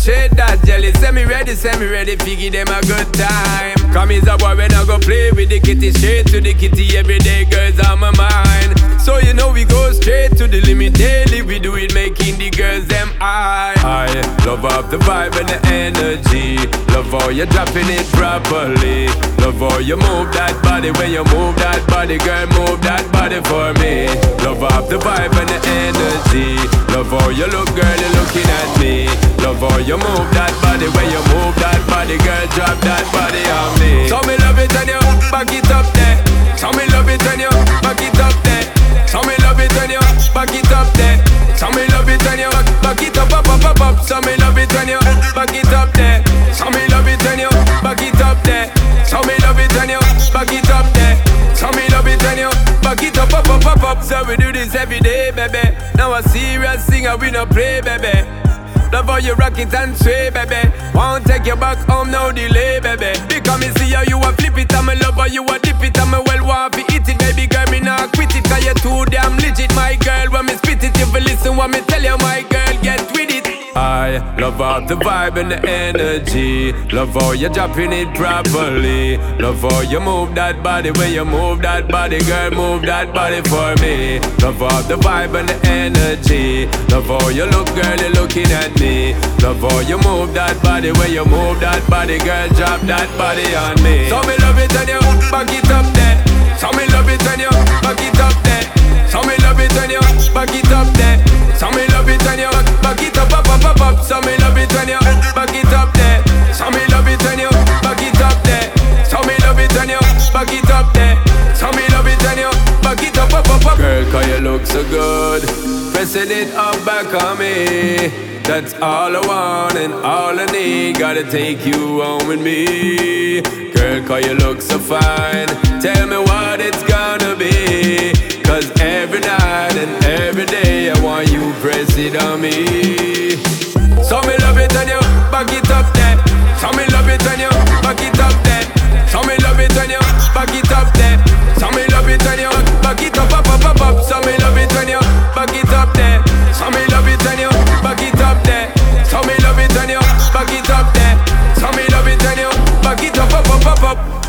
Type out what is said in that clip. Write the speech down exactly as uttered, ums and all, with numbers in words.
shade that jelly. Semi ready, semi ready, figure them a good time. Come is a boy when I go play with the kitty, straight to the kitty. Every day girls on my mind. So you know we go straight to the limit daily. We do it making the girls them high. I love up the vibe and the energy. Love how you're dropping it properly. Love how you move that body. When you move that body, girl, move that body for me. Love up the vibe and the energy. Love how you look, girl, you're looking at me. Love how you move that body. When you move that body, girl, drop that body on me. So me love it when you back it up there. So me love it when you back it up there. So me love it when you back it up there. So me love it when you back it up, up, up, up, up. So me love it when you back it up there. So me love it when you back it up there. So me love it when you back it up there. So me love it when you back it up, up, up, up, up. So we do this every day, baby. Now a serious singer, we no play, baby. Love how you rock it and sway, baby. Won't take you back home, no delay, baby. Because me see how you a flip it, and me love how you a dip it, and me well want to eat it, baby girl, me not quit it. Cause you too damn legit, my girl. When me spit it, if you listen what me tell you, my girl, get with it. I love all the vibe and the energy. Love how you dropping it properly. Love how you move that body. When you move that body, girl, move that body for me. Love all the vibe and the energy. Love how you look, girl, you're looking at me. Love how you move that body. When you move that body, girl, drop that body on me. So me love it when you back it up there. So me love it when you back it up there. So me love it when you back it up there. So me love it when you back it up, up, up, up, up. So me love it when you back it up there. So me love it when you back it up there. So me love it when you back it up there. So me love it when you back it up, up, up, up. Girl, cause you look so good, pressing it up back on me. That's all I want and all I need. Gotta take you home with me. Girl, cause you look so fine. Tell me what it's gonna be. Cause every night and every day I want you press it on me. So me love it when you back it up there. So me love it when you back it up there. So me love it when you back it up there. So me love it when you back it up, up, up, up, up. So me love it when you back it up there. So me love it when you back it up there. So me love it when you back it up there. So me love it when you back it up, up, up, up, up.